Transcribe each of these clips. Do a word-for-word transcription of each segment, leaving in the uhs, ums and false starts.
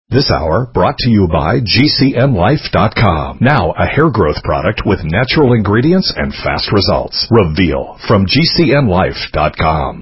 This hour brought to you by G C N Life dot com. Now a hair growth product with natural ingredients and fast results. Reveal from G C N Life dot com.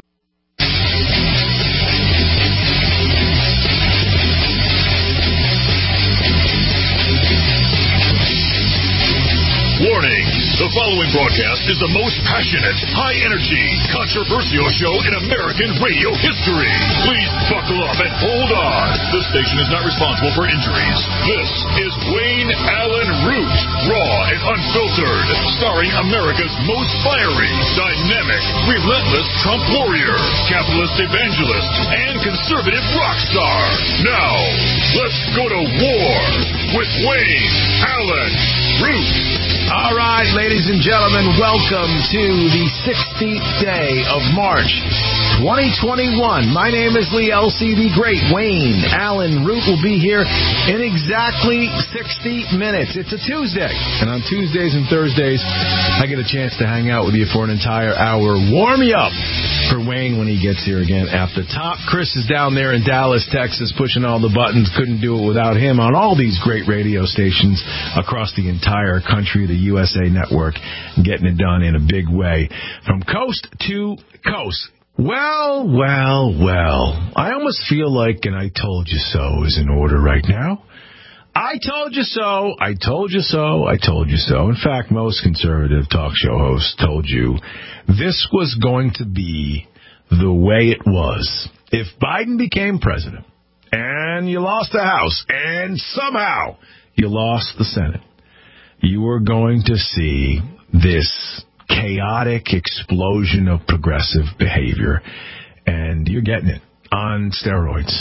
Warning! The following broadcast is the most passionate, high-energy, controversial show in American radio history. Please buckle up and hold on. This station is not responsible for injuries. This is Wayne Allen Root, raw and unfiltered, starring America's most fiery, dynamic, relentless Trump warrior, capitalist evangelist, and conservative rock star. Now, let's go to war with Wayne Allen Root. All right, ladies and gentlemen, welcome to the sixteenth day of March, twenty twenty-one. My name is Lee L C. The great Wayne Allen Root will be here in exactly sixty minutes. It's a Tuesday, and on Tuesdays and Thursdays, I get a chance to hang out with you for an entire hour. Warm you up for Wayne when he gets here again at the top. Chris is down there in Dallas, Texas, pushing all the buttons. Couldn't do it without him on all these great radio stations across the entire country, the U S A Network, getting it done in a big way from coast to coast. Well, well, well. I almost feel like "and I told you so" is in order right now. I told you so, I told you so, I told you so. In fact, most conservative talk show hosts told you this was going to be the way it was. If Biden became president and you lost the House and somehow you lost the Senate, you are going to see this chaotic explosion of progressive behavior, and you're getting it on steroids.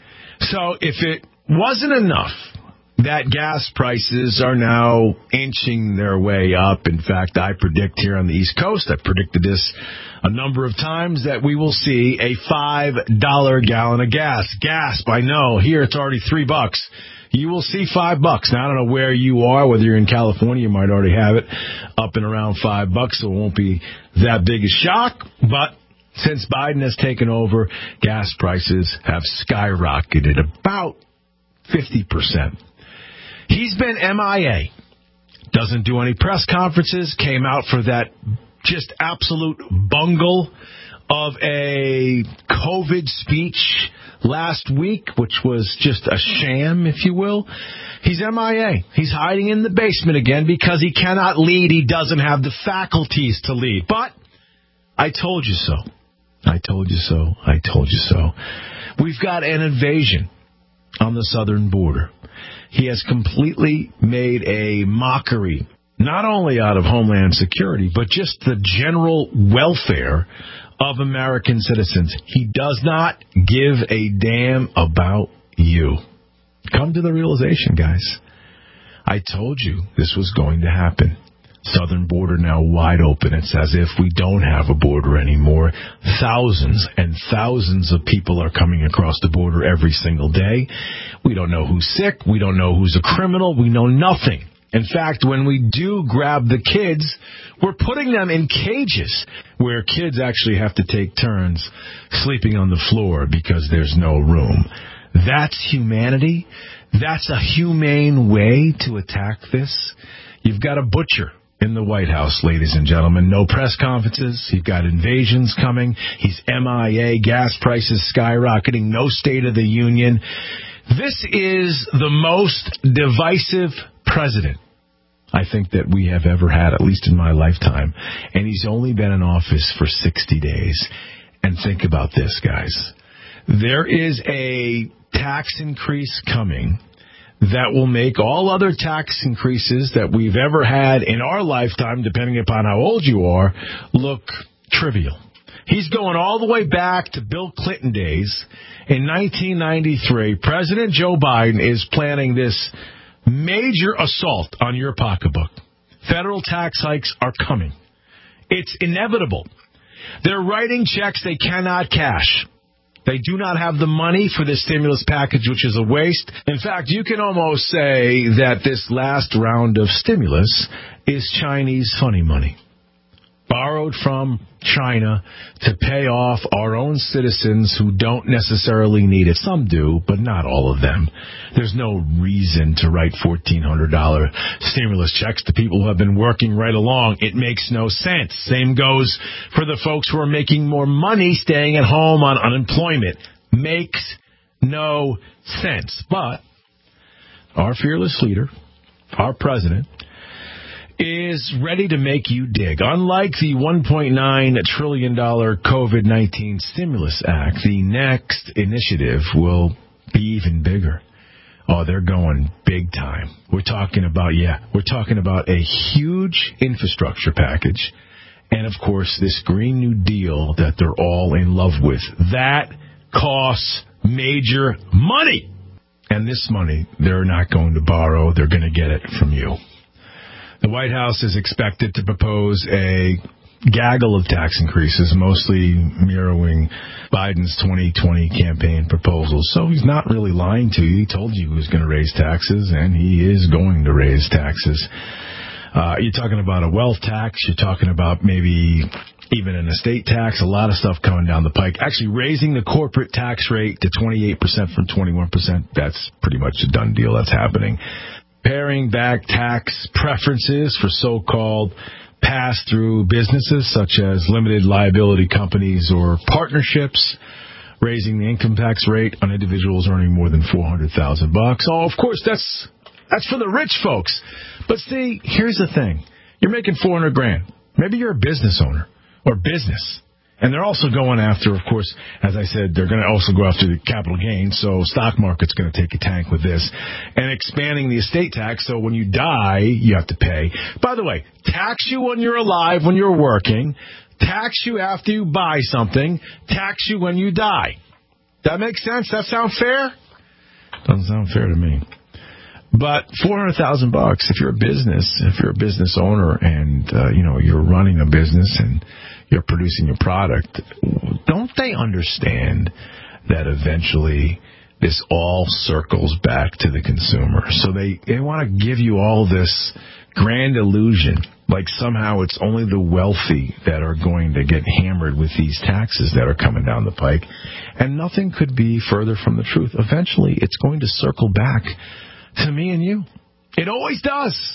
So if it wasn't enough that gas prices are now inching their way up, in fact, I predict here on the East Coast, I predicted this a number of times, that we will see a five dollar gallon of gas. Gasp, I know. Here it's already three bucks. You will see five bucks. Now, I don't know where you are, whether you're in California, you might already have it up and around five bucks, so it won't be that big a shock. But since Biden has taken over, gas prices have skyrocketed about fifty percent. He's been M I A. Doesn't do any press conferences. Came out for that just absolute bungle of a COVID speech last week, which was just a sham, if you will. He's M I A. He's hiding in the basement again because he cannot lead. He doesn't have the faculties to lead. But I told you so. I told you so. I told you so. We've got an invasion on the southern border. He has completely made a mockery, not only out of Homeland Security, but just the general welfare of American citizens. He does not give a damn about you. Come to the realization, guys. I told you this was going to happen. Southern border now wide open. It's as if we don't have a border anymore. Thousands and thousands of people are coming across the border every single day. We don't know who's sick. We don't know who's a criminal. We know nothing. In fact, when we do grab the kids, we're putting them in cages where kids actually have to take turns sleeping on the floor because there's no room. That's humanity. That's a humane way to attack this. You've got a butcher in the White House, ladies and gentlemen. No press conferences. You've got invasions coming. He's M I A. Gas prices skyrocketing. No State of the Union. This is the most divisive president I think that we have ever had, at least in my lifetime. And he's only been in office for sixty days. And think about this, guys. There is a tax increase coming that will make all other tax increases that we've ever had in our lifetime, depending upon how old you are, look trivial. He's going all the way back to Bill Clinton days. In nineteen ninety-three, President Joe Biden is planning this major assault on your pocketbook. Federal tax hikes are coming. It's inevitable. They're writing checks they cannot cash. They do not have the money for this stimulus package, which is a waste. In fact, you can almost say that this last round of stimulus is Chinese funny money. borrowed from China to pay off our own citizens who don't necessarily need it. Some do, but not all of them. There's no reason to write fourteen hundred dollars stimulus checks to people who have been working right along. It makes no sense. Same goes for the folks who are making more money staying at home on unemployment. Makes no sense. But our fearless leader, our president, is ready to make you dig. Unlike the one point nine trillion dollars COVID nineteen Stimulus Act, the next initiative will be even bigger. Oh, they're going big time. We're talking about, yeah, we're talking about a huge infrastructure package and, of course, this Green New Deal that they're all in love with. That costs major money. And this money, they're not going to borrow. They're going to get it from you. The White House is expected to propose a gaggle of tax increases, mostly mirroring Biden's twenty twenty campaign proposals. So he's not really lying to you. He told you he was going to raise taxes, and he is going to raise taxes. Uh, you're talking about a wealth tax. You're talking about maybe even an estate tax, a lot of stuff coming down the pike. Actually, raising the corporate tax rate to twenty-eight percent from twenty-one percent, that's pretty much a done deal. That's happening. Paring back tax preferences for so-called pass-through businesses such as limited liability companies or partnerships, raising the income tax rate on individuals earning more than four hundred thousand bucks. Oh, of course, that's that's for the rich folks. But see, here's the thing. You're making four hundred grand. Maybe you're a business owner or business. And they're also going after, of course, as I said, they're going to also go after the capital gain. So stock market's going to take a tank with this. And expanding the estate tax, so when you die, you have to pay. By the way, tax you when you're alive, when you're working. Tax you after you buy something. Tax you when you die. That makes sense? That sound fair? Doesn't sound fair to me. But four hundred thousand bucks, if you're a business, if you're a business owner and, uh, you know, you're running a business and you're producing a product, don't they understand that eventually this all circles back to the consumer? So they, they want to give you all this grand illusion, like somehow it's only the wealthy that are going to get hammered with these taxes that are coming down the pike. And nothing could be further from the truth. Eventually, it's going to circle back to me and you. It always does.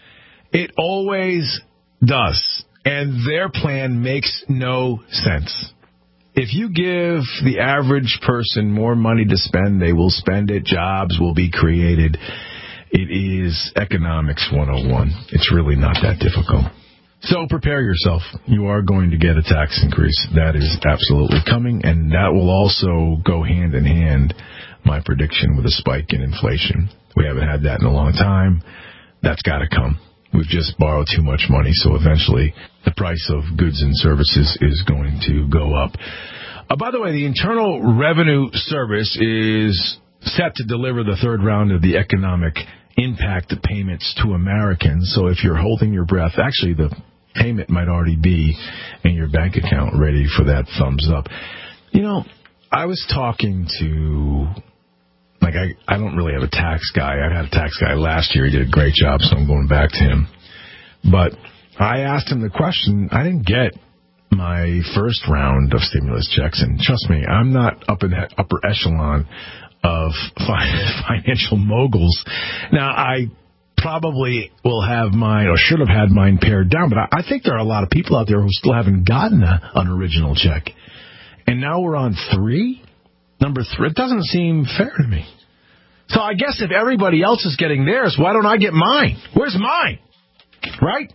It always does. And their plan makes no sense. If you give the average person more money to spend, they will spend it. Jobs will be created. It is economics one oh one. It's really not that difficult. So prepare yourself. You are going to get a tax increase. That is absolutely coming, and that will also go hand in hand, my prediction, with a spike in inflation. We haven't had that in a long time. That's got to come. We've just borrowed too much money, so eventually the price of goods and services is going to go up. Uh, by the way, the Internal Revenue Service is set to deliver the third round of the economic impact payments to Americans. So if you're holding your breath, actually the payment might already be in your bank account ready for that thumbs up. You know, I was talking to... Like, I, I don't really have a tax guy. I had a tax guy last year. He did a great job, so I'm going back to him. But I asked him the question. I didn't get my first round of stimulus checks. And trust me, I'm not up in that upper echelon of financial moguls. Now, I probably will have mine, or should have had mine pared down. But I, I think there are a lot of people out there who still haven't gotten a, an original check. And now we're on three? Number three, it doesn't seem fair to me. So I guess if everybody else is getting theirs, why don't I get mine? Where's mine? Right?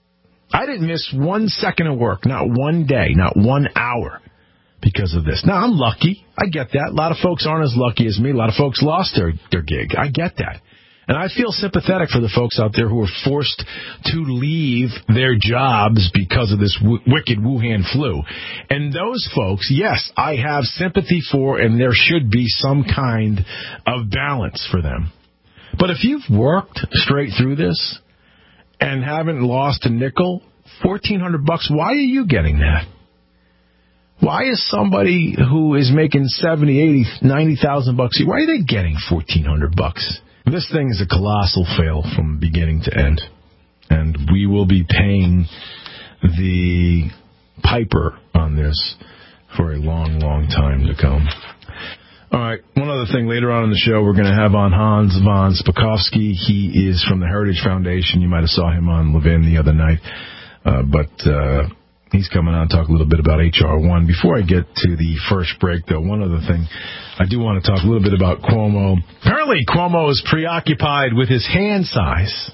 I didn't miss one second of work, not one day, not one hour because of this. Now, I'm lucky. I get that. A lot of folks aren't as lucky as me. A lot of folks lost their, their gig. I get that. And I feel sympathetic for the folks out there who were forced to leave their jobs because of this w- wicked Wuhan flu. And those folks, yes, I have sympathy for, and there should be some kind of balance for them. But if you've worked straight through this and haven't lost a nickel, fourteen hundred bucks, why are you getting that? Why is somebody who is making seventy, eighty, ninety thousand bucks, why are they getting fourteen hundred bucks? This thing is a colossal fail from beginning to end, and we will be paying the piper on this for a long, long time to come. All right, one other thing. Later on in the show, we're going to have on Hans von Spakovsky. He is from the Heritage Foundation. You might have saw him on Levin the other night. Uh, but uh, he's coming on to talk a little bit about H R one. Before I get to the first break, though, one other thing. I do want to talk a little bit about Cuomo. Apparently, Cuomo is preoccupied with his hand size.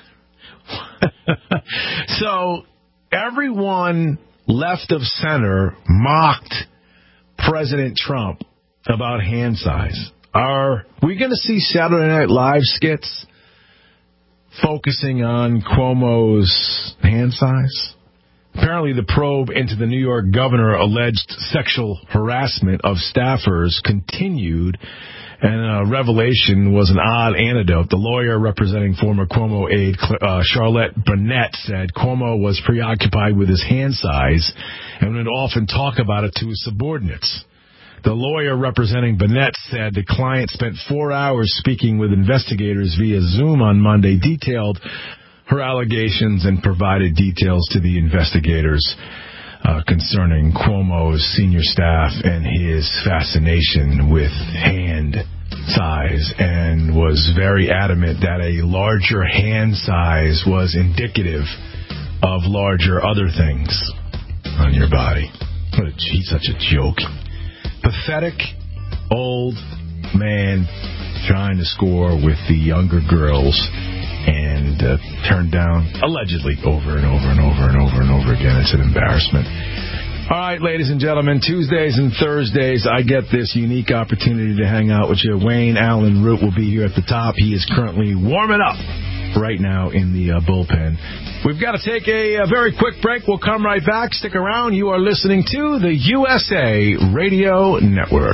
So, everyone left of center mocked President Trump about hand size. Are we going to see Saturday Night Live skits focusing on Cuomo's hand size? Apparently, the probe into the New York governor alleged sexual harassment of staffers continued, and a revelation was an odd anecdote. The lawyer representing former Cuomo aide uh, Charlotte Burnett said Cuomo was preoccupied with his hand size and would often talk about it to his subordinates. The lawyer representing Burnett said the client spent four hours speaking with investigators via Zoom on Monday, detailed her allegations, and provided details to the investigators uh, concerning Cuomo's senior staff and his fascination with hand size, and was very adamant that a larger hand size was indicative of larger other things on your body. What a, he's such a joke. Pathetic old man trying to score with the younger girls and uh, turned down, allegedly, over and over and over and over and over again. It's an embarrassment. All right, ladies and gentlemen, Tuesdays and Thursdays, I get this unique opportunity to hang out with you. Wayne Allen Root will be here at the top. He is currently warming up right now in the uh, bullpen. We've got to take a, a very quick break. We'll come right back. Stick around. You are listening to the U S A Radio Network.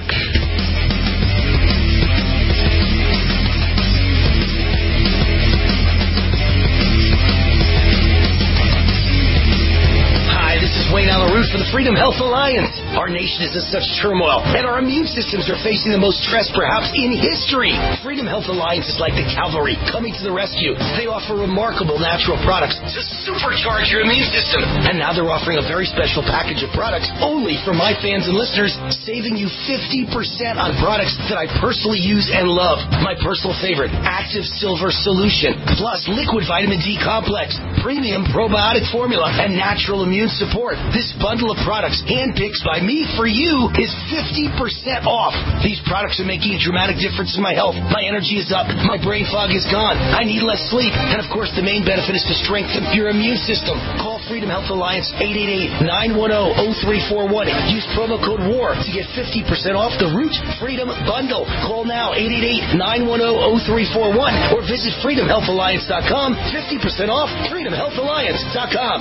Wayne Allen Root for the Freedom Health Alliance. Our nation is in such turmoil, and our immune systems are facing the most stress perhaps in history. Freedom Health Alliance is like the cavalry coming to the rescue. They offer remarkable natural products to supercharge your immune system. And now they're offering a very special package of products only for my fans and listeners, saving you fifty percent on products that I personally use and love. My personal favorite, Active Silver Solution, plus Liquid Vitamin D Complex, Premium Probiotic Formula, and Natural Immune Support. This bundle of products, handpicked by me for you, is fifty percent off. These products are making a dramatic difference in my health. My energy is up. My brain fog is gone. I need less sleep. And, of course, the main benefit is to strengthen your immune system. Call Freedom Health Alliance, eight eight eight, nine one zero, zero three four one. Use promo code WAR to get fifty percent off the Root Freedom Bundle. Call now, eight eight eight, nine one zero, zero three four one, or visit freedom health alliance dot com. fifty percent off freedom health alliance dot com.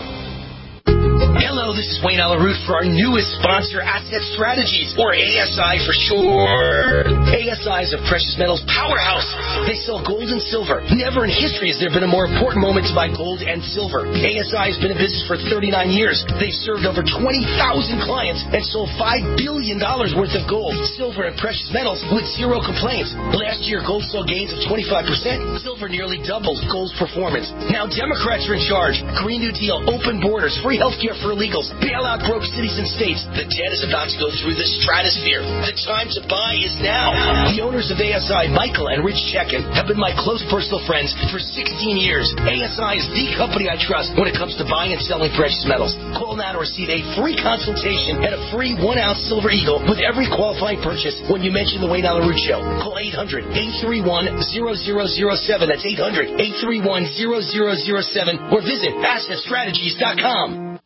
Hello, this is Wayne Allen Root for our newest sponsor, Asset Strategies, or A S I for short. A S I is a precious metals powerhouse. They sell gold and silver. Never in history has there been a more important moment to buy gold and silver. A S I has been in business for thirty-nine years. They've served over twenty thousand clients and sold five billion dollars worth of gold, silver, and precious metals with zero complaints. Last year, gold saw gains of twenty-five percent. Silver nearly doubled gold's performance. Now Democrats are in charge. Green New Deal, open borders, free healthcare for illegals, bail out broke cities and states. The debt is about to go through the stratosphere. The time to buy is now. The owners of A S I, Michael and Rich Chekin, have been my close personal friends for sixteen years. A S I is the company I trust when it comes to buying and selling precious metals. Call now to receive a free consultation and a free one-ounce Silver Eagle with every qualifying purchase when you mention the Wayne Allen Root Show. Call eight hundred, eight three one, zero zero zero seven. That's eight hundred, eight three one, zero zero zero seven. Or visit asset strategies dot com.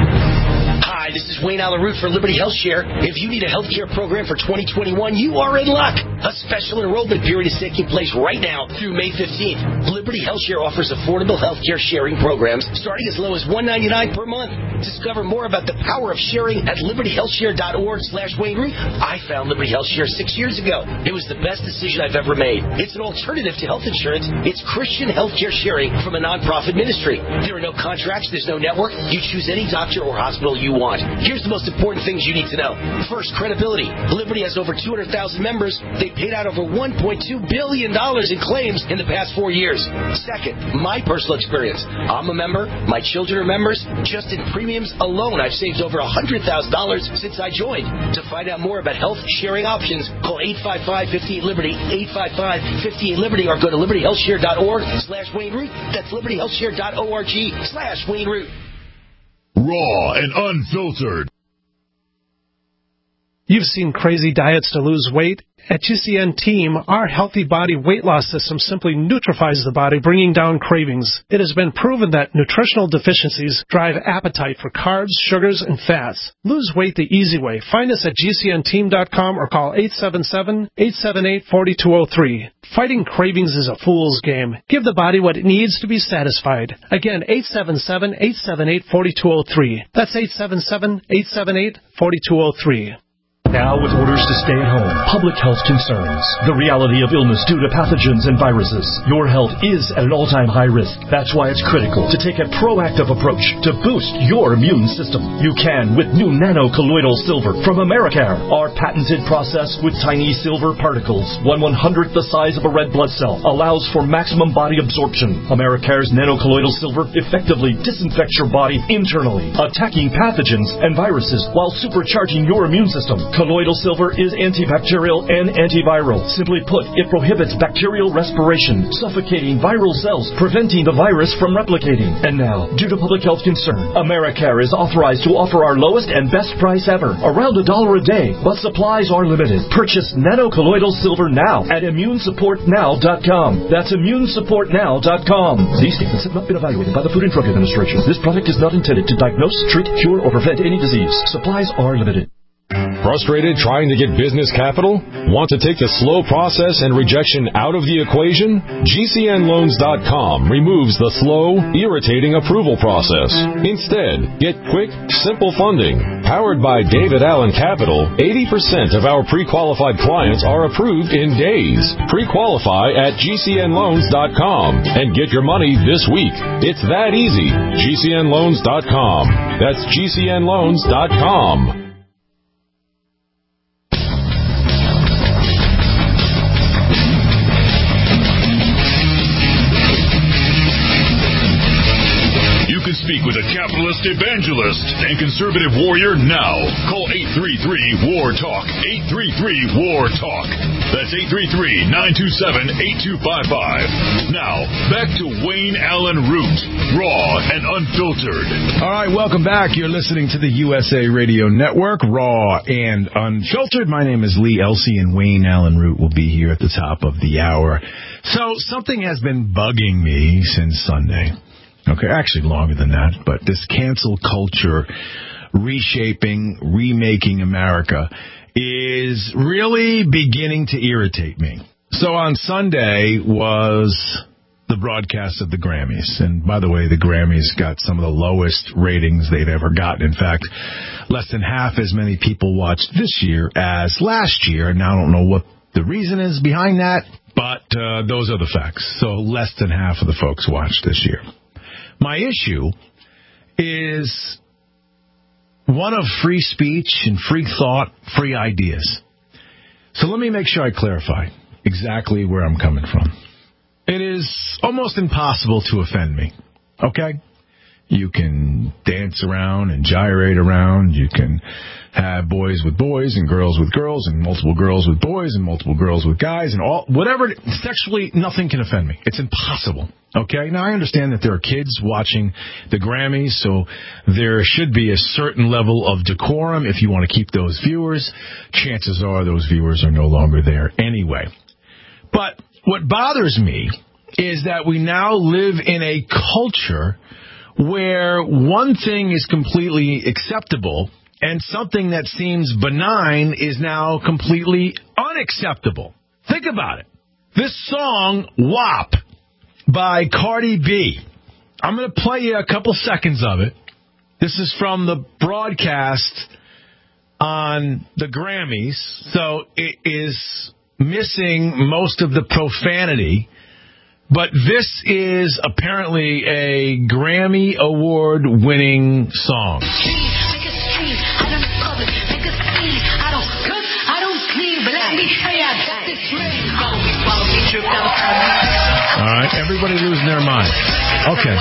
Hi, this is Wayne Allen Root for Liberty Health Share. If you need a health care program for twenty twenty-one, you are in luck. A special enrollment period is taking place right now through May fifteenth. Liberty Health Share offers affordable health care sharing programs starting as low as one hundred ninety-nine dollars per month. Discover more about the power of sharing at liberty health share dot org slash Wayne Root. I found Liberty Health Share six years ago. It was the best decision I've ever made. It's an alternative to health insurance. It's Christian health care sharing from a nonprofit ministry. There are no contracts. There's no network. You choose any doctor or hospital you want. Here's the most important things you need to know. First, credibility. Liberty has over two hundred thousand members. They they paid out over one point two billion dollars in claims in the past four years. Second, my personal experience. I'm a member. My children are members. Just in premiums alone, I've saved over one hundred thousand dollars since I joined. To find out more about health sharing options, call eight five five, five eight, Liberty, eight five five, five eight, Liberty, or go to liberty health share dot org slash Wayne Root. That's liberty health share dot org slash Wayne Root. Raw and unfiltered. You've seen crazy diets to lose weight. At G C N Team, our Healthy Body Weight Loss System simply neutralizes the body, bringing down cravings. It has been proven that nutritional deficiencies drive appetite for carbs, sugars, and fats. Lose weight the easy way. Find us at G C N team dot com or call eight seven seven, eight seven eight, four two zero three. Fighting cravings is a fool's game. Give the body what it needs to be satisfied. Again, eight seven seven, eight seven eight, four two zero three. That's eight seven seven, eight seven eight, four two zero three. Now with orders to stay at home, public health concerns, the reality of illness due to pathogens and viruses, your health is at an all-time high risk. That's why it's critical to take a proactive approach to boost your immune system. You can with new nano-colloidal silver from Americare. Our patented process with tiny silver particles, one one-hundredth the size of a red blood cell, allows for maximum body absorption. Americare's nano-colloidal silver effectively disinfects your body internally, attacking pathogens and viruses while supercharging your immune system. Colloidal silver is antibacterial and antiviral. Simply put, it prohibits bacterial respiration, suffocating viral cells, preventing the virus from replicating. And now, due to public health concern, Americare is authorized to offer our lowest and best price ever, around a dollar a day, but supplies are limited. Purchase nano-colloidal silver now at immune support now dot com. That's immune support now dot com. These statements have not been evaluated by the Food and Drug Administration. This product is not intended to diagnose, treat, cure, or prevent any disease. Supplies are limited. Frustrated trying to get business capital? Want to take the slow process and rejection out of the equation? G C N loans dot com removes the slow, irritating approval process. Instead, get quick, simple funding. Powered by David Allen Capital, eighty percent of our pre-qualified clients are approved in days. Pre-qualify at G C N loans dot com and get your money this week. It's that easy. G C N loans dot com. That's G C N loans dot com. Speak with a capitalist evangelist and conservative warrior now. Call eight three three, W A R, TALK. eight three three, W A R, TALK. That's eight three three, nine two seven, eight two five five. Now, back to Wayne Allen Root, raw and unfiltered. All right, welcome back. You're listening to the U S A Radio Network, raw and unfiltered. My name is Lee Elsey, and Wayne Allen Root will be here at the top of the hour. So something has been bugging me since Sunday. Okay, actually longer than that, but this cancel culture reshaping, remaking America is really beginning to irritate me. So on Sunday was the broadcast of the Grammys. And by the way, the Grammys got some of the lowest ratings they've ever gotten. In fact, less than half as many people watched this year as last year. And I don't know what the reason is behind that, but uh, those are the facts. So less than half of the folks watched this year. My issue is one of free speech and free thought, free ideas. So let me make sure I clarify exactly where I'm coming from. It is almost impossible to offend me, okay? You can dance around and gyrate around. You can have boys with boys and girls with girls and multiple girls with boys and multiple girls with guys and all, whatever. Sexually, nothing can offend me. It's impossible. Okay, now I understand that there are kids watching the Grammys, so there should be a certain level of decorum if you want to keep those viewers. Chances are those viewers are no longer there anyway. But what bothers me is that we now live in a culture where one thing is completely acceptable and something that seems benign is now completely unacceptable. Think about it. This song, W A P, by Cardi B. I'm going to play you a couple seconds of it. This is from the broadcast on the Grammys, so it is missing most of the profanity, but this is apparently a Grammy Award-winning song. All right, everybody losing their mind. Okay.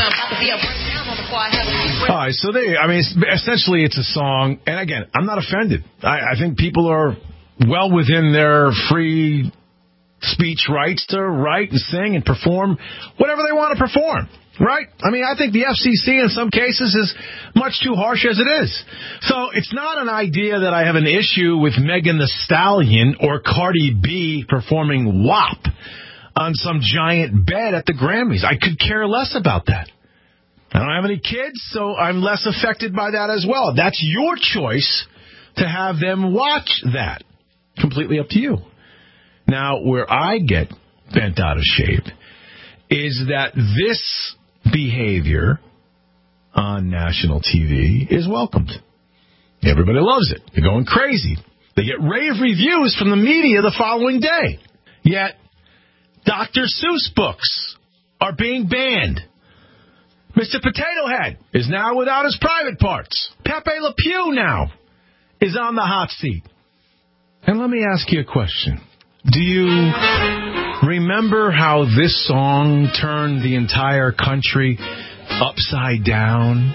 All right, so they, I mean, essentially it's a song, and again, I'm not offended. I, I think people are well within their free speech rights to write and sing and perform whatever they want to perform, right? I mean, I think the F C C in some cases is much too harsh as it is. So it's not an idea that I have an issue with Megan Thee Stallion or Cardi B performing W A P on some giant bed at the Grammys. I could care less about that. I don't have any kids, so I'm less affected by that as well. That's your choice to have them watch that. Completely up to you. Now, where I get bent out of shape is that this behavior on national T V is welcomed. Everybody loves it. They're going crazy. They get rave reviews from the media the following day. Yet, Doctor Seuss books are being banned. Mister Potato Head is now without his private parts. Pepe Le Pew now is on the hot seat. And let me ask you a question. Do you remember how this song turned the entire country upside down?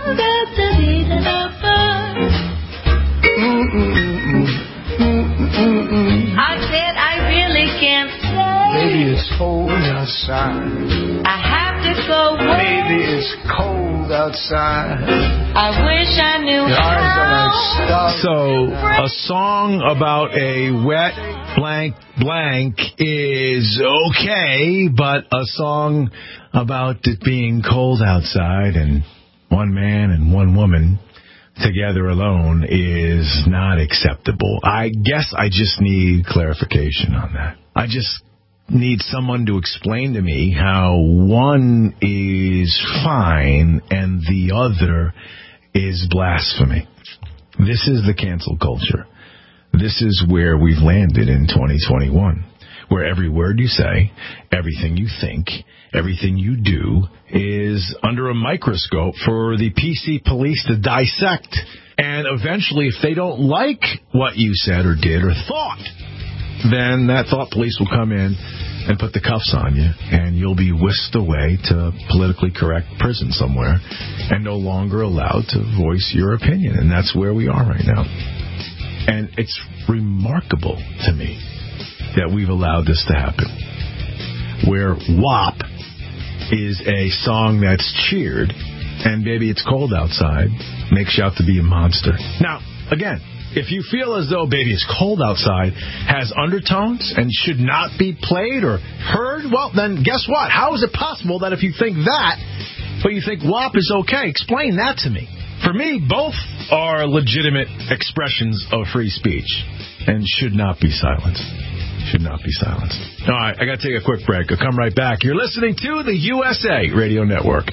I said I really can't stay. Maybe it's cold outside. I have to go away. Maybe it's cold outside. I wish I knew Your eyes are how. like stars. So, a song about a wet blank blank is okay, but a song about it being cold outside and one man and one woman together alone is not acceptable. I guess I just need clarification on that. I just need someone to explain to me how one is fine and the other is blasphemy. This is the cancel culture. This is where we've landed in twenty twenty-one, where every word you say, everything you think, everything you do is under a microscope for the P C police to dissect. And eventually, if they don't like what you said or did or thought, then that thought police will come in and put the cuffs on you, and you'll be whisked away to politically correct prison somewhere and no longer allowed to voice your opinion. And that's where we are right now. And it's remarkable to me that we've allowed this to happen, where W A P is a song that's cheered, and Baby It's Cold Outside makes you out to be a monster. Now, again, if you feel as though Baby It's Cold Outside has undertones and should not be played or heard, well, then guess what? How is it possible that if you think that, but you think W A P is okay, explain that to me. For me, both are legitimate expressions of free speech and should not be silenced. Should not be silenced. All right, I got to take a quick break. I'll come right back. You're listening to the U S A Radio Network.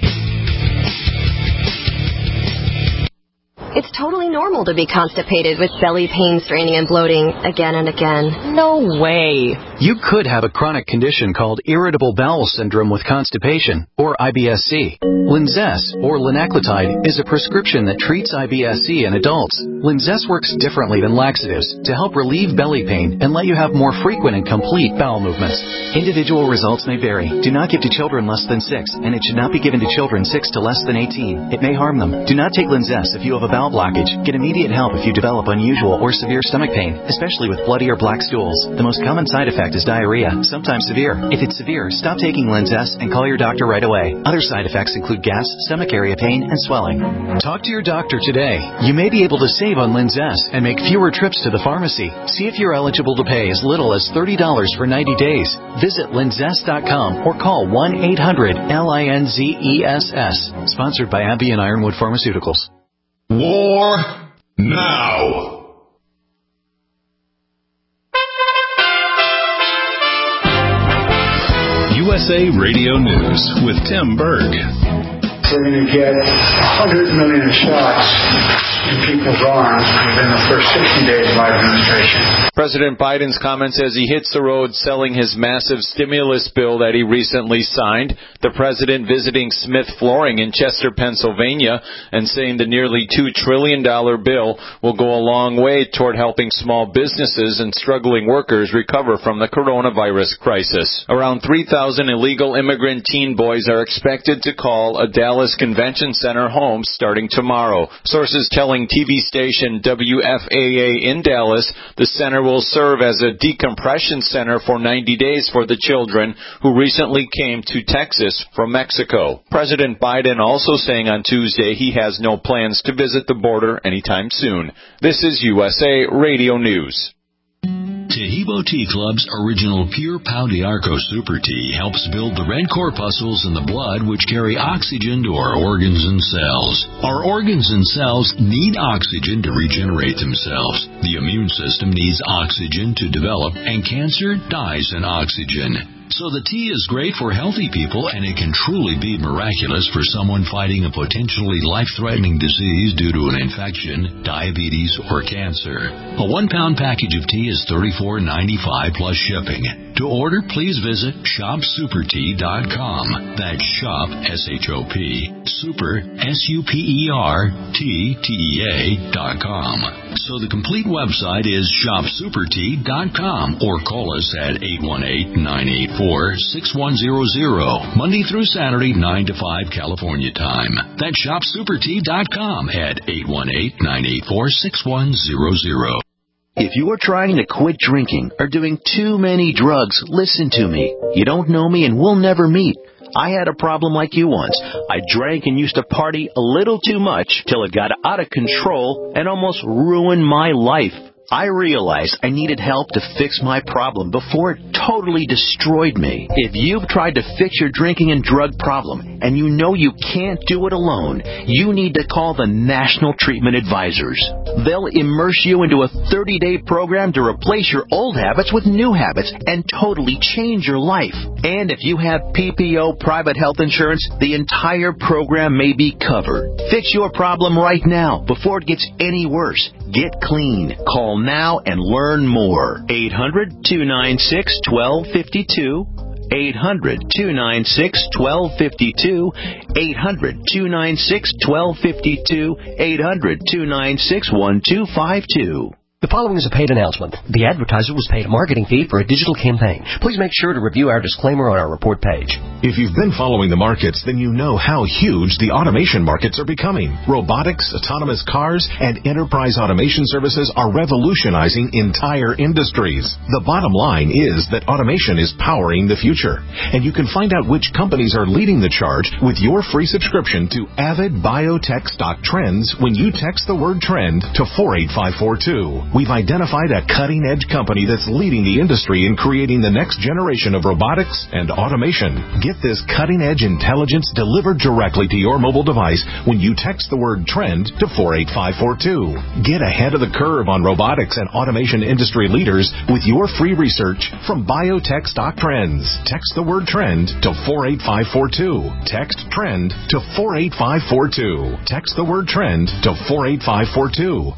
It's totally normal to be constipated with belly pain, straining, and bloating again and again. No way. You could have a chronic condition called irritable bowel syndrome with constipation, or I B S C. Linzess, or linaclotide, is a prescription that treats I B S C in adults. Linzess works differently than laxatives to help relieve belly pain and let you have more frequent and complete bowel movements. Individual results may vary. Do not give to children less than six, and it should not be given to children six to less than eighteen. It may harm them. Do not take Linzess if you have a bowel blockage. Get immediate help if you develop unusual or severe stomach pain, especially with bloody or black stools. The most common side effect is diarrhea, sometimes severe. If it's severe, stop taking Linzess and call your doctor right away. Other side effects include gas, stomach area pain, and swelling. Talk to your doctor today. You may be able to save on Linzess and make fewer trips to the pharmacy. See if you're eligible to pay as little as thirty dollars for ninety days. Visit linzess dot com or call one eight hundred L I N Z E S S. Sponsored by Abbey and Ironwood Pharmaceuticals. War now. U S A Radio News with Tim Berg. we're going to get one hundred million shots in people's arms within the first sixty days of my administration. President Biden's comments as he hits the road selling his massive stimulus bill that he recently signed. The president visiting Smith Flooring in Chester, Pennsylvania, and saying the nearly two trillion dollars bill will go a long way toward helping small businesses and struggling workers recover from the coronavirus crisis. Around three thousand illegal immigrant teen boys are expected to call a Dallas Convention Center home starting tomorrow. Sources telling T V station W F A A in Dallas the center will serve as a decompression center for ninety days for the children who recently came to Texas from Mexico. President Biden also saying on Tuesday he has no plans to visit the border anytime soon. This is U S A Radio News. Tahibo Tea Club's original Pure Pau d'Arco Super Tea helps build the red corpuscles in the blood which carry oxygen to our organs and cells. Our organs and cells need oxygen to regenerate themselves. The immune system needs oxygen to develop, and cancer dies in oxygen. So the tea is great for healthy people, and it can truly be miraculous for someone fighting a potentially life-threatening disease due to an infection, diabetes, or cancer. A one-pound package of tea is thirty-four ninety-five plus shipping. To order, please visit shop super tea dot com. That's shop, S H O P, super, S U P E R, T, T E A dot com. So the complete website is shop super tea dot com, or call us at eight one eight, nine eight four, six one zero zero, Monday through Saturday, nine to five California time. That's shop super tea dot com at eight one eight, nine eight four, six one zero zero. If you are trying to quit drinking or doing too many drugs, listen to me. You don't know me and we'll never meet. I had a problem like you once. I drank and used to party a little too much till it got out of control and almost ruined my life. I realized I needed help to fix my problem before it totally destroyed me. If you've tried to fix your drinking and drug problem and you know you can't do it alone, you need to call the National Treatment Advisors. They'll immerse you into a thirty-day program to replace your old habits with new habits and totally change your life. And if you have P P O private health insurance, the entire program may be covered. Fix your problem right now before it gets any worse. Get clean. Call now and learn more. eight hundred, two nine six, one two five two. eight hundred, two nine six, one two five two. eight hundred, two nine six, one two five two. eight hundred, two nine six, one two five two. The following is a paid announcement. The advertiser was paid a marketing fee for a digital campaign. Please make sure to review our disclaimer on our report page. If you've been following the markets, then you know how huge the automation markets are becoming. Robotics, autonomous cars, and enterprise automation services are revolutionizing entire industries. The bottom line is that automation is powering the future. And you can find out which companies are leading the charge with your free subscription to Avid Biotech Stock Trends when you text the word trend to four eight five four two. We've identified a cutting-edge company that's leading the industry in creating the next generation of robotics and automation. Get this cutting-edge intelligence delivered directly to your mobile device when you text the word trend to four eight five four two. Get ahead of the curve on robotics and automation industry leaders with your free research from Biotech Stock Trends. Text the word trend to four eight five four two. Text trend to four eight five four two. Text the word trend to four eight five four two.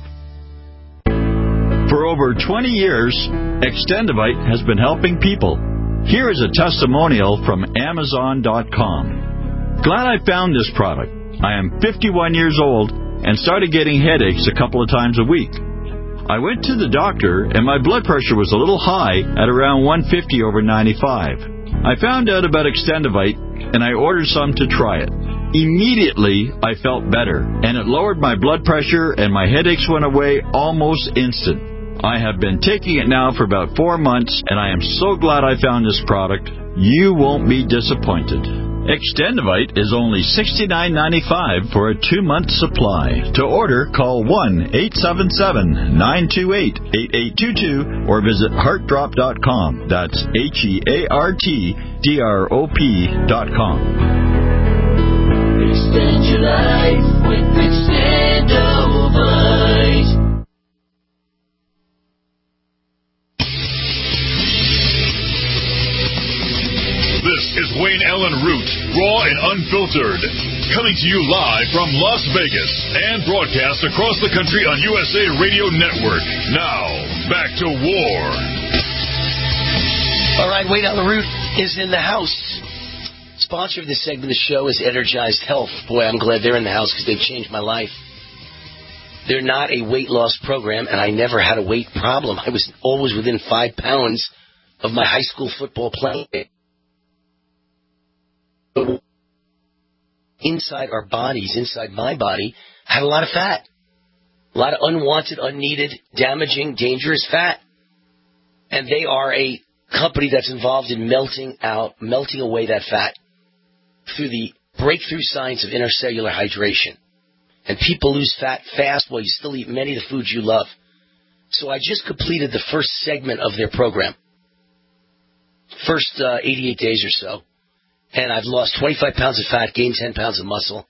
For over twenty years, Extendivite has been helping people. Here is a testimonial from Amazon dot com. Glad I found this product. I am fifty-one years old and started getting headaches a couple of times a week. I went to the doctor and my blood pressure was a little high at around one fifty over ninety-five. I found out about Extendivite and I ordered some to try it. Immediately, I felt better, and it lowered my blood pressure and my headaches went away almost instant. I have been taking it now for about four months, and I am so glad I found this product. You won't be disappointed. Extendivite is only sixty-nine ninety-five for a two-month supply. To order, call one eight seven seven, nine two eight, eight eight two two or visit heart drop dot com. That's H E A R T D R O P dot com. Extend your life with Extendivite. This is Wayne Allen Root, raw and unfiltered. coming to you live from Las Vegas and broadcast across the country on U S A Radio Network. Now, back to war. All right, Wayne Allyn Root is in the house. Sponsor of this segment of the show is Energized Health. Boy, I'm glad they're in the house because they've changed my life. They're not a weight loss program, and I never had a weight problem. I was always within five pounds of my high school football playing. Inside our bodies, inside my body, I had a lot of fat. A lot of unwanted, unneeded, damaging, dangerous fat. And they are a company that's involved in melting out, melting away that fat through the breakthrough science of intercellular hydration. And people lose fat fast while you still eat many of the foods you love. So I just completed the first segment of their program. First uh, eighty-eight days or so. And I've lost twenty-five pounds of fat, gained ten pounds of muscle,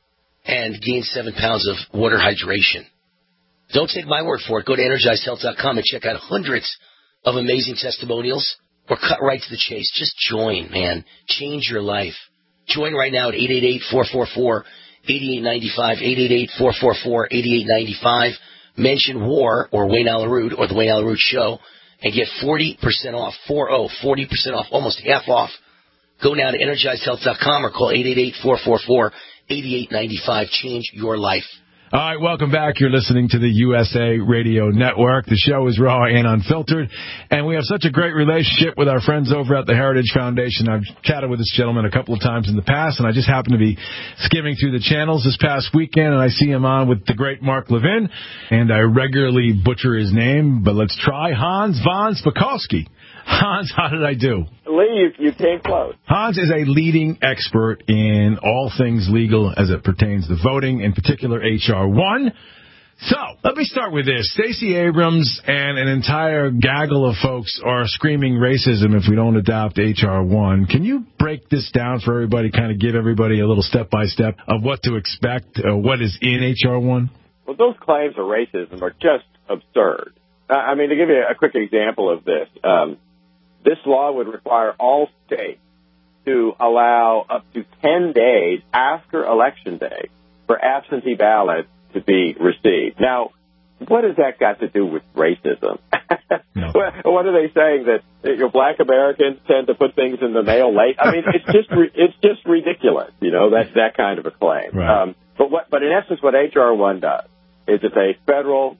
and gained seven pounds of water hydration. Don't take my word for it. Go to energized health dot com and check out hundreds of amazing testimonials, or cut right to the chase. Just join, man. Change your life. Join right now at eight eight eight, four four four, eight eight nine five, eight eight eight, four four four, eight eight nine five. Mention WAR or Wayne Allyn Root or The Wayne Allyn Root Show and get forty percent off, forty, forty percent off, almost half off. Go now to energized health dot com or call eight eight eight, four four four, eight eight nine five. Change your life. All right, welcome back. You're listening to the U S A Radio Network. The show is raw and unfiltered, and we have such a great relationship with our friends over at the Heritage Foundation. I've chatted with this gentleman a couple of times in the past, and I just happened to be skimming through the channels this past weekend, and I see him on with the great Mark Levin, and I regularly butcher his name, but let's try Hans von Spakovsky. Hans, how did I do? Lee, you, you came close. Hans is a leading expert in all things legal as it pertains to voting, in particular H R one. So, let me start with this. Stacey Abrams and an entire gaggle of folks are screaming racism if we don't adopt H R one. Can you break this down for everybody, kind of give everybody a little step-by-step of what to expect, uh, what is in H R one? Well, those claims of racism are just absurd. Uh, I mean, to give you a quick example of this, um, this law would require all states to allow up to ten days after Election Day for absentee ballots to be received. Now, what has that got to do with racism? No. What are they saying, that you know, black Americans tend to put things in the mail late? I mean, it's just it's just ridiculous, you know, that that kind of a claim. Right. Um, but what, but in essence, what H R one does is it's a federal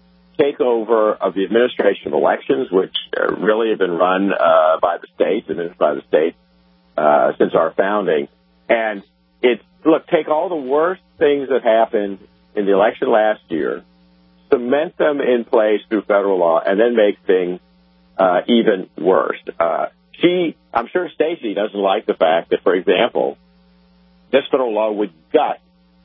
takeover of the administration of elections, which uh, really have been run uh, by the states, administered by the states uh, since our founding. And it's, look, take all the worst things that happened in the election last year, cement them in place through federal law, and then make things uh, even worse. Uh, she, I'm sure Stacey doesn't like the fact that, for example, this federal law would gut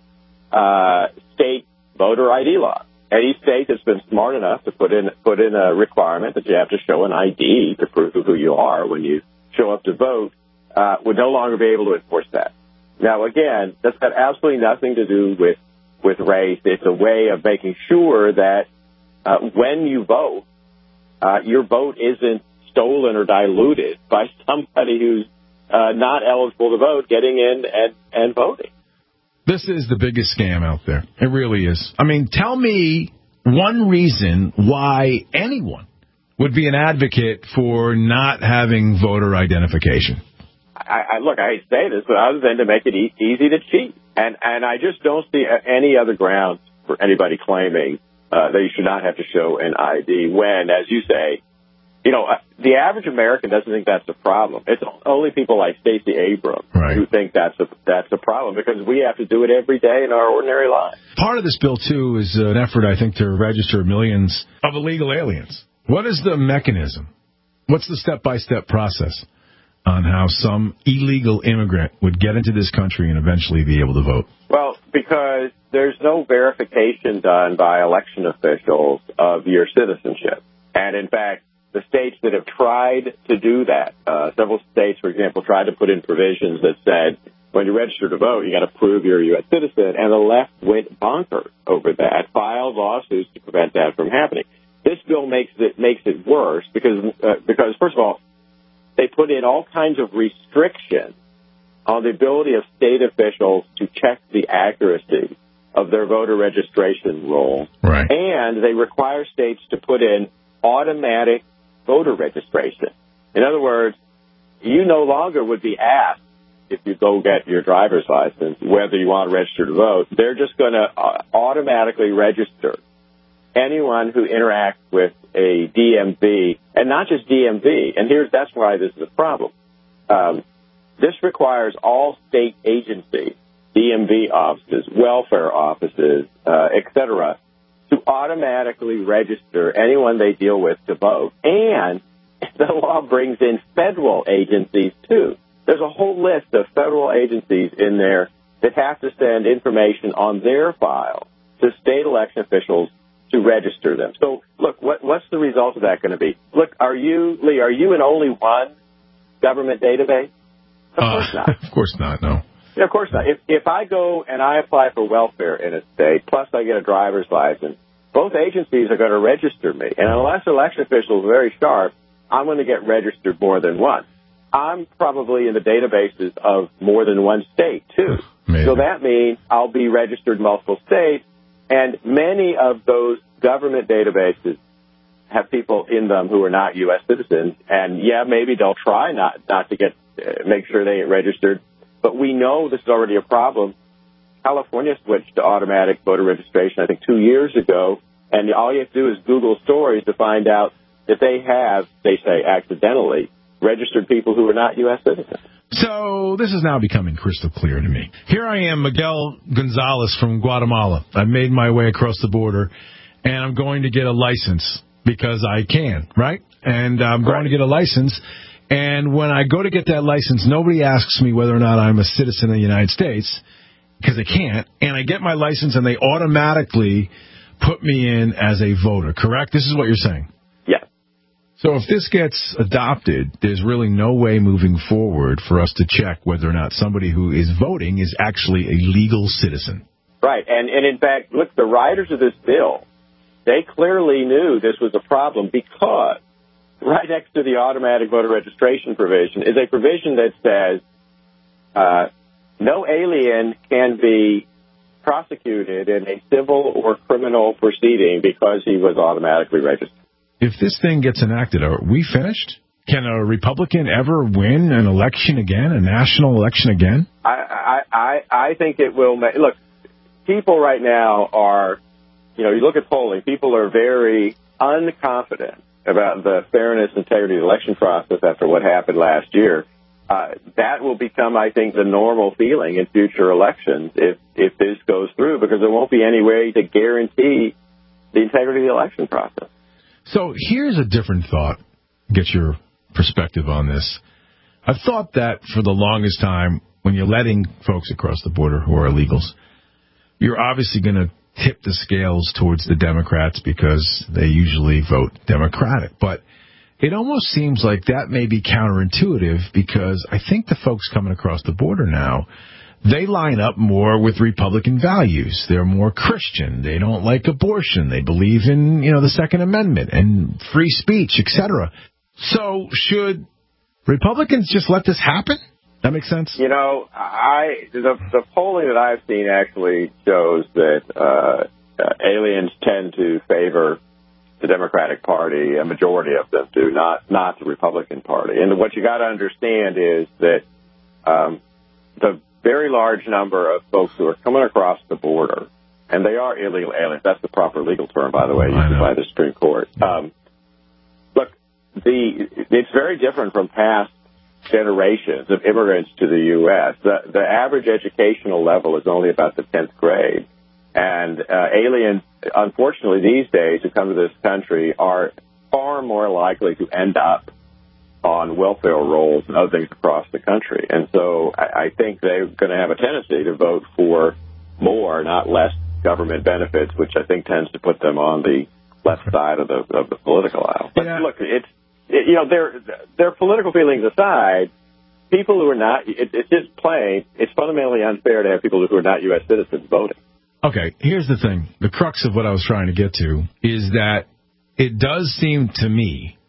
uh, state voter I D laws. Any state that's been smart enough to put in put in a requirement that you have to show an I D to prove who you are when you show up to vote uh, would no longer be able to enforce that. Now, again, that's got absolutely nothing to do with, with race. It's a way of making sure that uh, when you vote, uh, your vote isn't stolen or diluted by somebody who's uh, not eligible to vote getting in and, and voting. This is the biggest scam out there. It really is. I mean, tell me one reason why anyone would be an advocate for not having voter identification. I, I look, I hate to say this, but other than to make it e- easy to cheat. And and I just don't see any other grounds for anybody claiming uh, that you should not have to show an I D when, as you say, you know, uh, the average American doesn't think that's a problem. It's only people like Stacey Abrams right. who think that's a that's a problem, because we have to do it every day in our ordinary lives. Part of this bill, too, is an effort, I think, to register millions of illegal aliens. What is the mechanism? What's the step-by-step process on how some illegal immigrant would get into this country and eventually be able to vote? Well, because there's no verification done by election officials of your citizenship. And, in fact, the states that have tried to do that, uh, several states, for example, tried to put in provisions that said when you register to vote, you got to prove you're a U S citizen, and the left went bonkers over that, filed lawsuits to prevent that from happening. This bill makes it makes it worse because uh, because first of all, they put in all kinds of restrictions on the ability of state officials to check the accuracy of their voter registration rolls. Right. And they require states to put in automatic voter registration. In other words, you no longer would be asked if you go get your driver's license whether you want to register to vote. They're just going to uh, automatically register anyone who interacts with a D M V, and not just D M V. And here's that's why this is a problem. Um, this requires all state agencies, D M V offices, welfare offices, uh, et cetera, to automatically register anyone they deal with to vote. And the law brings in federal agencies, too. There's a whole list of federal agencies in there that have to send information on their file to state election officials to register them. So, look, what, what's the result of that going to be? Look, are you, Lee, are you in only one government database? Of course uh, not. Of course not, no. Yeah, of course not. If, if I go and I apply for welfare in a state, plus I get a driver's license, both agencies are going to register me. And unless election officials are very sharp, I'm going to get registered more than once. I'm probably in the databases of more than one state, too. Maybe. So that means I'll be registered in multiple states, and many of those government databases have people in them who are not U S citizens. And, yeah, maybe they'll try not, not to get uh, make sure they get registered. But we know this is already a problem. California switched to automatic voter registration, I think, two years ago, and all you have to do is Google stories to find out that they have, they say accidentally, registered people who are not U S citizens. So this is now becoming crystal clear to me. Here I am, Miguel Gonzalez from Guatemala. I've made my way across the border, and I'm going to get a license because I can, right? And I'm going right. to get a license, and when I go to get that license, nobody asks me whether or not I'm a citizen of the United States because they can't, and I get my license, and they automatically put me in as a voter, correct? This is what you're saying? Yeah. So if this gets adopted, there's really no way moving forward for us to check whether or not somebody who is voting is actually a legal citizen. Right. And, and in fact, look, the writers of this bill, they clearly knew this was a problem because right next to the automatic voter registration provision is a provision that says uh, no alien can be prosecuted in a civil or criminal proceeding because he was automatically registered. If this thing gets enacted, are we finished? Can a Republican ever win an election again, a national election again? I I, I, I think it will. Make, look, people right now are, you know, you look at polling, people are very unconfident about the fairness and integrity of the election process after what happened last year. Uh, that will become, I think, the normal feeling in future elections if, if this goes through, because there won't be any way to guarantee the integrity of the election process. So here's a different thought. Get your perspective on this. I've thought that for the longest time, when you're letting folks across the border who are illegals, you're obviously going to tip the scales towards the Democrats because they usually vote Democratic. But it almost seems like that may be counterintuitive because I think the folks coming across the border now, they line up more with Republican values. They're more Christian. They don't like abortion. They believe in, you know, the Second Amendment and free speech, et cetera. So should Republicans just let this happen? That makes sense? You know, I the, the polling that I've seen actually shows that uh, uh, aliens tend to favor the Democratic Party. A majority of them do, not not the Republican Party. And what you got to understand is that um, the very large number of folks who are coming across the border, and they are illegal aliens. That's the proper legal term, by the way, used by the Supreme Court. Um, look, the it's very different from past generations of immigrants to the U S. The, the average educational level is only about the tenth grade. And uh, aliens, unfortunately, these days who come to this country are far more likely to end up on welfare rolls and other things across the country. And so I, I think they're going to have a tendency to vote for more, not less, government benefits, which I think tends to put them on the left side of the of the political aisle. But yeah. Look, it's it, you know their their political feelings aside, people who are not it, it's just plain. It's fundamentally unfair to have people who are not U S citizens voting. Okay, here's the thing. The crux of what I was trying to get to is that it does seem to me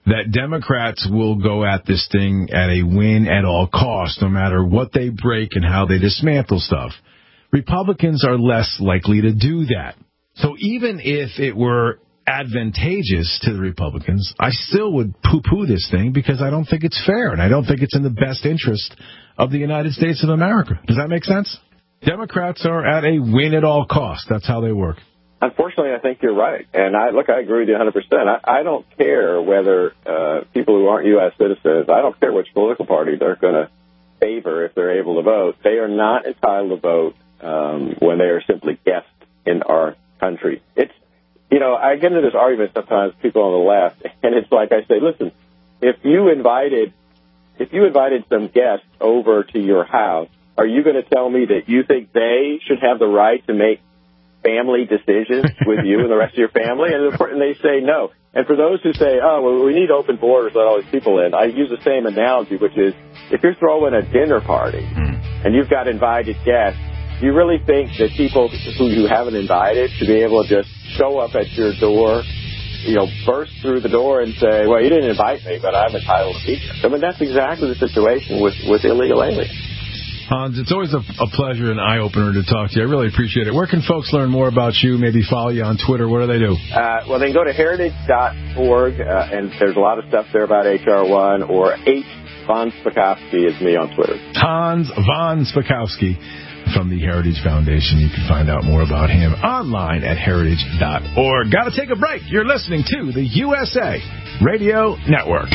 that Democrats will go at this thing at a win at all costs, no matter what they break and how they dismantle stuff. Republicans are less likely to do that. So even if it were advantageous to the Republicans, I still would poo-poo this thing because I don't think it's fair, and I don't think it's in the best interest of the United States of America. Does that make sense? Democrats are at a win at all costs. That's how they work. Unfortunately, I think you're right. And I look, I agree with you one hundred percent. I, I don't care whether uh, people who aren't U S citizens, I don't care which political party they're going to favor if they're able to vote. They are not entitled to vote um, when they are simply guests in our country. It's You know, I get into this argument sometimes with people on the left, and it's like I say, listen, if you invited if you invited some guests over to your house, are you going to tell me that you think they should have the right to make family decisions with you and the rest of your family? And, and they say no. And for those who say, oh, well, we need open borders, let all these people in, I use the same analogy, which is if you're throwing a dinner party and you've got invited guests, do you really think that people who you haven't invited should be able to just show up at your door, you know, burst through the door and say, well, you didn't invite me, but I'm entitled to be here? I mean, that's exactly the situation with, with illegal aliens. Hans, it's always a, a pleasure and eye-opener to talk to you. I really appreciate it. Where can folks learn more about you, maybe follow you on Twitter? What do they do? Uh, well, they can go to heritage dot org, uh, and there's a lot of stuff there about H R one, or H. Von Spakowski is me on Twitter. Hans Von Spakowski from the Heritage Foundation. You can find out more about him online at heritage dot org. Got to take a break. You're listening to the U S A Radio Network.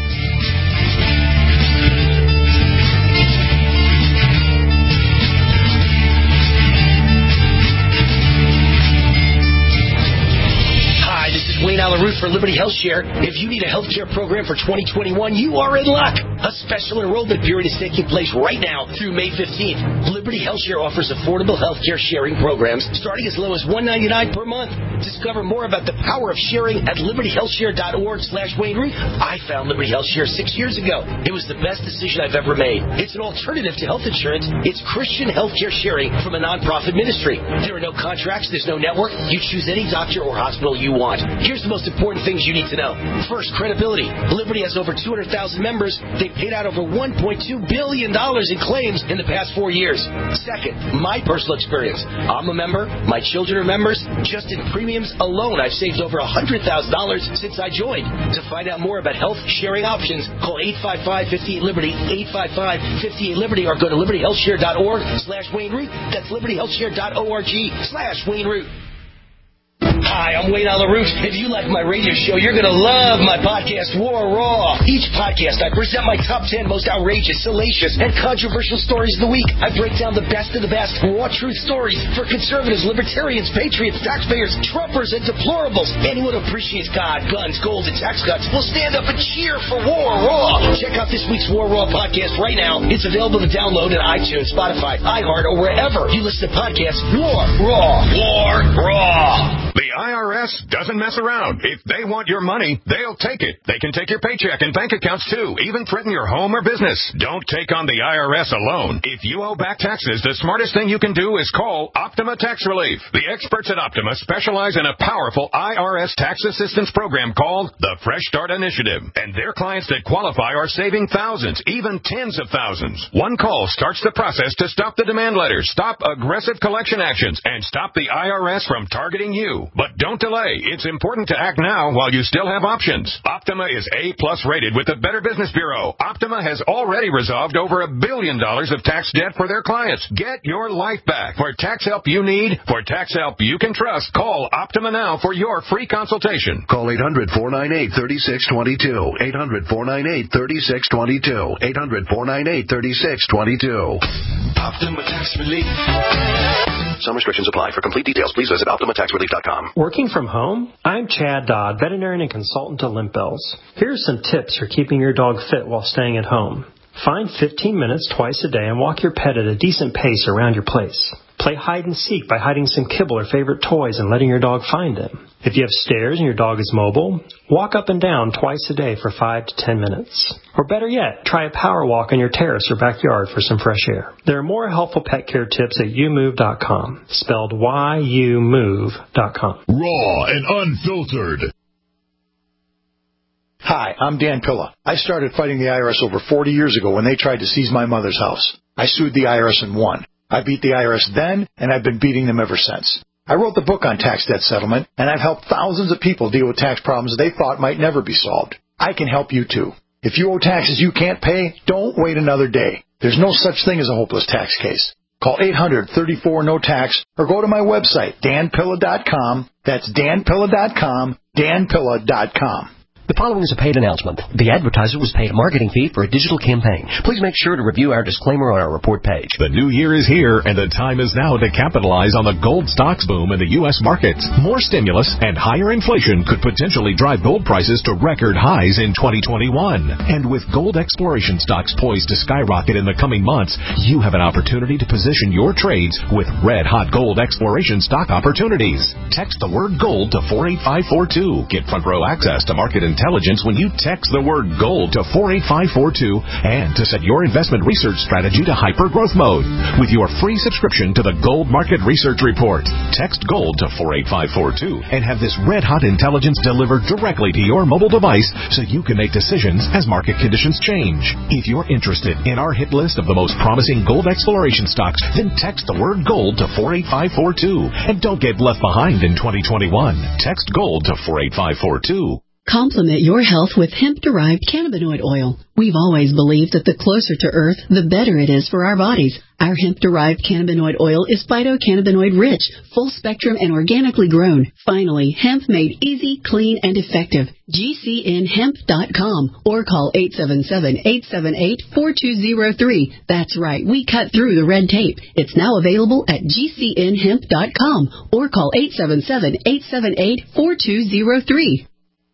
Wayne Allen Root for Liberty Health Share. If you need a health care program for twenty twenty-one, you are in luck. A special enrollment period is taking place right now through May fifteenth. Liberty Health Share offers affordable health care sharing programs starting as low as one dollar and ninety-nine cents per month. Discover more about the power of sharing at liberty health share dot org slash Wayne Root. I found Liberty Health Share six years ago. It was the best decision I've ever made. It's an alternative to health insurance. It's Christian health care sharing from a nonprofit ministry. There are no contracts. There's no network. You choose any doctor or hospital you want. Here's the most important things you need to know. First, credibility. Liberty has over two hundred thousand members. They've paid out over one point two billion dollars in claims in the past four years. Second, my personal experience. I'm a member. My children are members. Just in premiums alone, I've saved over one hundred thousand dollars since I joined. To find out more about health sharing options, call eight five five, five eight, Liberty, eight five five, five eight, Liberty, or go to liberty health share dot org slash Wayne Root. That's liberty health share dot org slash Wayne Root. Hi, I'm Wayne Allen Root. If you like my radio show, you're going to love my podcast, War Raw. Each podcast, I present my top ten most outrageous, salacious, and controversial stories of the week. I break down the best of the best raw truth stories for conservatives, libertarians, patriots, taxpayers, Trumpers, and deplorables. Anyone who appreciates God, guns, gold, and tax cuts will stand up and cheer for War Raw. Check out this week's War Raw podcast right now. It's available to download on iTunes, Spotify, iHeart, or wherever you listen to podcasts. War Raw. War Raw. The I R S doesn't mess around. If they want your money, they'll take it. They can take your paycheck and bank accounts, too, even threaten your home or business. Don't take on the I R S alone. If you owe back taxes, the smartest thing you can do is call Optima Tax Relief. The experts at Optima specialize in a powerful I R S tax assistance program called the Fresh Start Initiative. And their clients that qualify are saving thousands, even tens of thousands. One call starts the process to stop the demand letters, stop aggressive collection actions, and stop the I R S from targeting you. But don't delay. It's important to act now while you still have options. Optima is A-plus rated with the Better Business Bureau. Optima has already resolved over a billion dollars of tax debt for their clients. Get your life back. For tax help you need, for tax help you can trust, call Optima now for your free consultation. Call eight hundred, four nine eight, three six two two. eight hundred, four nine eight, three six two two. eight hundred, four nine eight, three six two two. Optima Tax Relief. Some restrictions apply. For complete details, please visit optima tax relief dot com. Working from home? I'm Chad Dodd, veterinarian and consultant to Limp Bells. Here's some tips for keeping your dog fit while staying at home. Find fifteen minutes twice a day and walk your pet at a decent pace around your place. Play hide and seek by hiding some kibble or favorite toys and letting your dog find them. If you have stairs and your dog is mobile, walk up and down twice a day for five to ten minutes. Or better yet, try a power walk on your terrace or backyard for some fresh air. There are more helpful pet care tips at you move dot com, spelled Y U move dot com. Raw and unfiltered. Hi, I'm Dan Pilla. I started fighting the I R S over forty years ago when they tried to seize my mother's house. I sued the I R S and won. I beat the I R S then, and I've been beating them ever since. I wrote the book on tax debt settlement, and I've helped thousands of people deal with tax problems they thought might never be solved. I can help you, too. If you owe taxes you can't pay, don't wait another day. There's no such thing as a hopeless tax case. Call eight hundred, thirty-four, no tax or go to my website, dan pilla dot com. That's dan pilla dot com, dan pilla dot com. The following is a paid announcement. The advertiser was paid a marketing fee for a digital campaign. Please make sure to review our disclaimer on our report page. The new year is here, and the time is now to capitalize on the gold stocks boom in the U S markets. More stimulus and higher inflation could potentially drive gold prices to record highs in twenty twenty-one. And with gold exploration stocks poised to skyrocket in the coming months, you have an opportunity to position your trades with red-hot gold exploration stock opportunities. Text the word gold to four eight five four two. Get front row access to market intelligence Intelligence when you text the word gold to four eight five four two and to set your investment research strategy to hyper growth mode with your free subscription to the Gold Market Research Report. Text gold to four eight five four two and have this red hot intelligence delivered directly to your mobile device so you can make decisions as market conditions change. If you're interested in our hit list of the most promising gold exploration stocks, then text the word gold to four eight five four two and don't get left behind in twenty twenty-one. Text gold to four eight five four two. Complement your health with hemp-derived cannabinoid oil. We've always believed that the closer to Earth, the better it is for our bodies. Our hemp-derived cannabinoid oil is phytocannabinoid-rich, full-spectrum, and organically grown. Finally, hemp made easy, clean, and effective. G C N hemp dot com or call eight seven seven, eight seven eight, four two zero three. That's right, we cut through the red tape. It's now available at G C N hemp dot com or call eight seven seven, eight seven eight, four two zero three.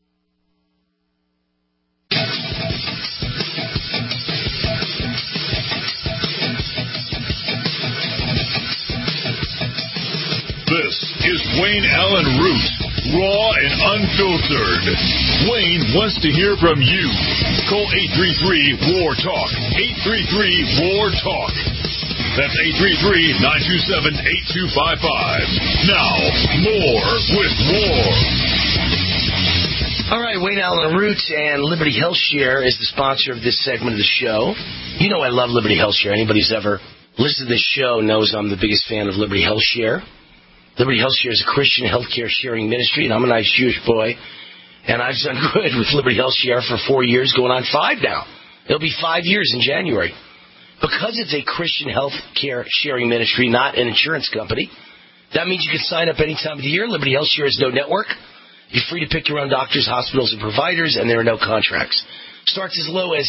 This is Wayne Allen Root, raw and unfiltered. Wayne wants to hear from you. Call eight three three, W A R, TALK. eight three three, W A R, TALK. That's eight three three, nine two seven, eight two five five. Now, more with War. All right, Wayne Allen Root and Liberty Health Share is the sponsor of this segment of the show. You know I love Liberty Health Share. Anybody who's ever listened to this show knows I'm the biggest fan of Liberty Health Share. Liberty Health Share is a Christian healthcare sharing ministry, and I'm a nice Jewish boy, and I've done good with Liberty Health Share for four years, going on five now. It'll be five years in January. Because it's a Christian healthcare sharing ministry, not an insurance company, that means you can sign up any time of the year. Liberty Health Share has no network. You're free to pick your own doctors, hospitals, and providers, and there are no contracts. Starts as low as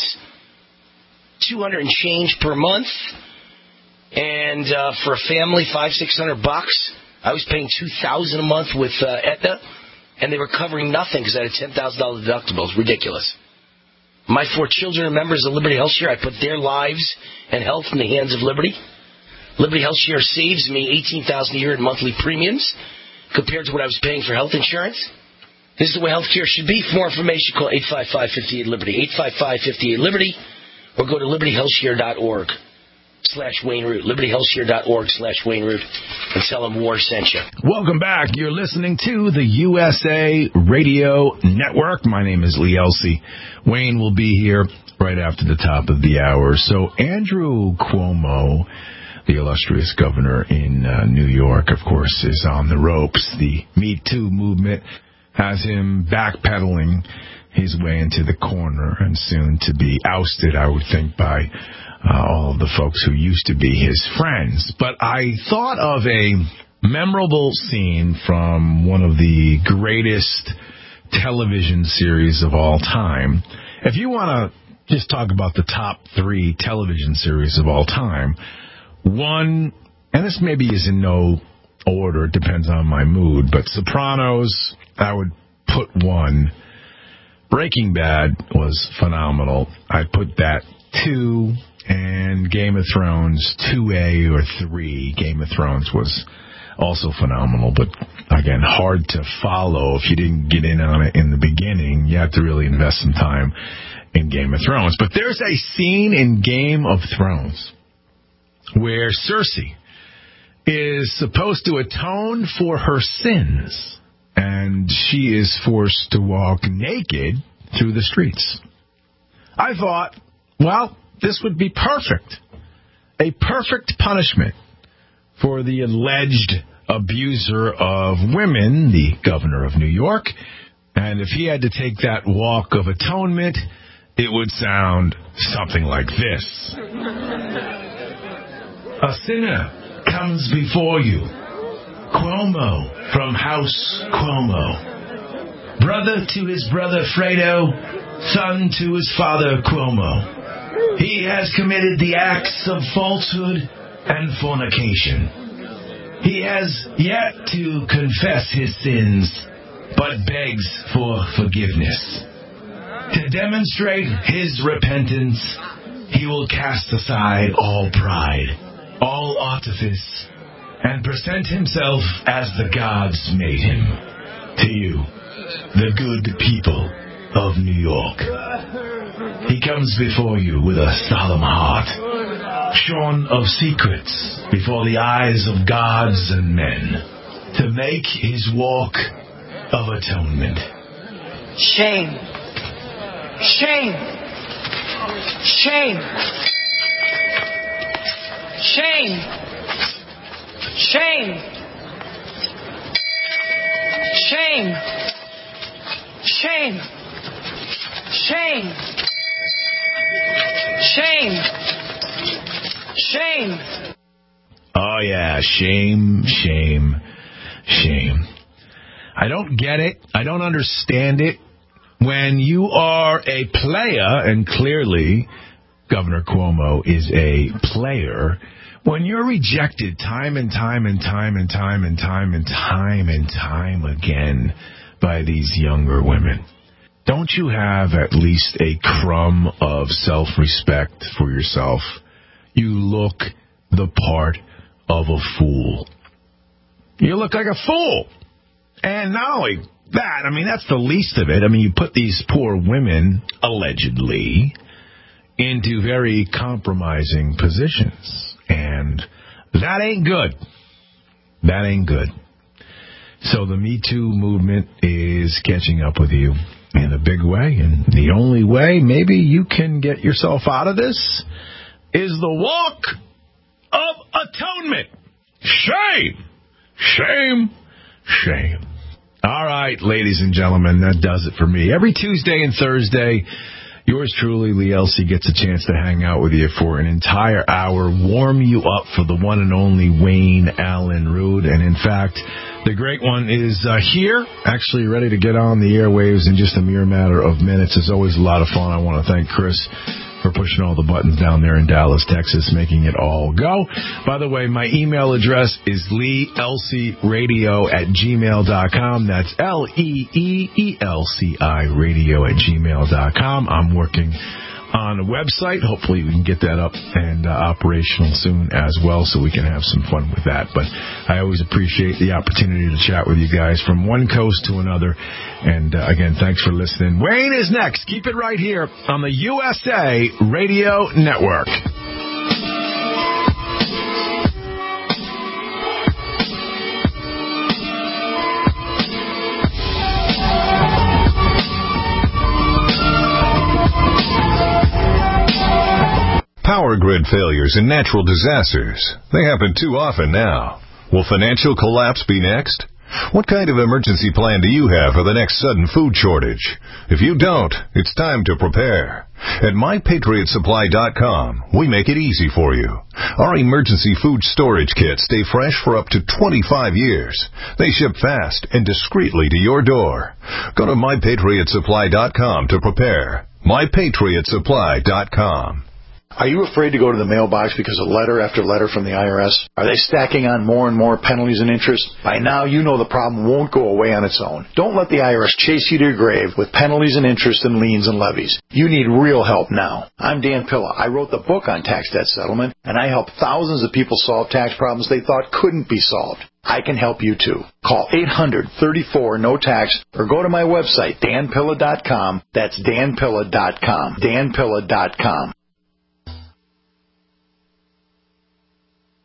two hundred and change per month, and uh, for a family, five, six hundred bucks. I was paying two thousand dollars a month with uh, Aetna, and they were covering nothing because I had a ten thousand dollars deductible. It's ridiculous. My four children are members of Liberty Health Share. I put their lives and health in the hands of Liberty. Liberty Health Share saves me eighteen thousand dollars a year in monthly premiums compared to what I was paying for health insurance. This is the way health care should be. For more information, call eight five five, five eight, Liberty, eight five five, five eight, Liberty, or go to liberty health share dot org. slash Wayne Root, liberty health share dot org slash Wayne Root, and tell them War sent you. Welcome back. You're listening to the U S A Radio Network. My name is Lee Elsey. Wayne will be here right after the top of the hour. So Andrew Cuomo, the illustrious governor in uh, New York, of course, is on the ropes. The Me Too movement has him backpedaling his way into the corner and soon to be ousted, I would think, by Uh, all of the folks who used to be his friends. But I thought of a memorable scene from one of the greatest television series of all time. If you want to just talk about the top three television series of all time, one, and this maybe is in no order, it depends on my mood, but Sopranos, I would put one. Breaking Bad was phenomenal. I'd put that two. And Game of Thrones, two A or three. Game of Thrones was also phenomenal, but, again, hard to follow. If you didn't get in on it in the beginning, you have to really invest some time in Game of Thrones. But there's a scene in Game of Thrones where Cersei is supposed to atone for her sins, and she is forced to walk naked through the streets. I thought, well, this would be perfect. A perfect punishment for the alleged abuser of women, the governor of New York. And if he had to take that walk of atonement, it would sound something like this. A sinner comes before you. Cuomo from House Cuomo. Brother to his brother Fredo, son to his father Cuomo. He has committed the acts of falsehood and fornication. He has yet to confess his sins, but begs for forgiveness. To demonstrate his repentance, he will cast aside all pride, all artifice, and present himself as the gods made him. To you, the good people of New York. He comes before you with a solemn heart, shorn of secrets before the eyes of gods and men, to make his walk of atonement. Shame. Shame. Shame. Shame. Shame. Shame. Shame. Shame. Shame. Shame. Oh, yeah. Shame, shame, shame. I don't get it. I don't understand it. When you are a player, and clearly Governor Cuomo is a player, when you're rejected time and time and time and time and time and time and time again by these younger women, don't you have at least a crumb of self-respect for yourself? You look the part of a fool. You look like a fool. And not only that, I mean, that's the least of it. I mean, you put these poor women, allegedly, into very compromising positions. And that ain't good. That ain't good. So the Me Too movement is catching up with you in a big way. And the only way maybe you can get yourself out of this is the walk of atonement. Shame. Shame. Shame. All right, ladies and gentlemen, that does it for me. Every Tuesday and Thursday, yours truly, Lee Elsey, gets a chance to hang out with you for an entire hour, warm you up for the one and only Wayne Allen Root. And in fact, the great one is uh, here, actually ready to get on the airwaves in just a mere matter of minutes. It's always a lot of fun. I want to thank Chris for pushing all the buttons down there in Dallas, Texas, making it all go. By the way, my email address is lee elsey radio at gmail dot com. That's L E E E L C I radio at gmail dot com. I'm working on a website. Hopefully we can get that up and uh, operational soon as well, so we can have some fun with that. But I always appreciate the opportunity to chat with you guys from one coast to another. And uh, again, thanks for listening. Wayne is next. Keep it right here on the U S A Radio Network. Power grid failures and natural disasters. They happen too often now. Will financial collapse be next? What kind of emergency plan do you have for the next sudden food shortage? If you don't, it's time to prepare. At my patriot supply dot com, we make it easy for you. Our emergency food storage kits stay fresh for up to twenty-five years. They ship fast and discreetly to your door. Go to my patriot supply dot com to prepare. my patriot supply dot com. Are you afraid to go to the mailbox because of letter after letter from the I R S? Are they stacking on more and more penalties and interest? By now, you know the problem won't go away on its own. Don't let the I R S chase you to your grave with penalties and interest and liens and levies. You need real help now. I'm Dan Pilla. I wrote the book on tax debt settlement, and I help thousands of people solve tax problems they thought couldn't be solved. I can help you too. Call eight hundred, thirty-four, no tax or go to my website, dan pilla dot com. That's dan pilla dot com. dan pilla dot com.